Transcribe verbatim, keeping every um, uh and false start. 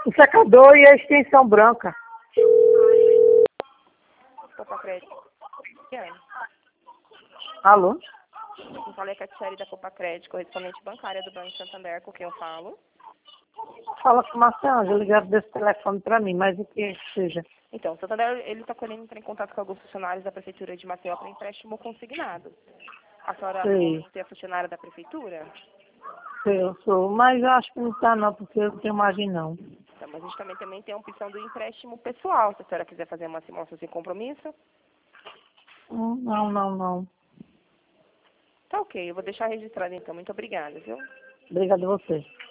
O secador e a extensão branca. Copa Crédito. Alô? Eu falei com a Tcheri da Copa Crédito, correspondente bancária do Banco Santander, com quem eu falo. Fala com o Marcelo, ligaram desse telefone para mim, mas o que seja. Então, o Santander, ele está querendo entrar em contato com alguns funcionários da Prefeitura de Maceió para empréstimo consignado. A senhora Sei. é funcionária da Prefeitura? Sei, eu sou, mas eu acho que não está não, porque eu não tenho margem não. Então, mas a gente também, também tem a opção do empréstimo pessoal, se a senhora quiser fazer uma simulação sem compromisso. Hum, Não, não, não. Tá ok, eu vou deixar registrado então. Muito obrigada, viu? Obrigada a você.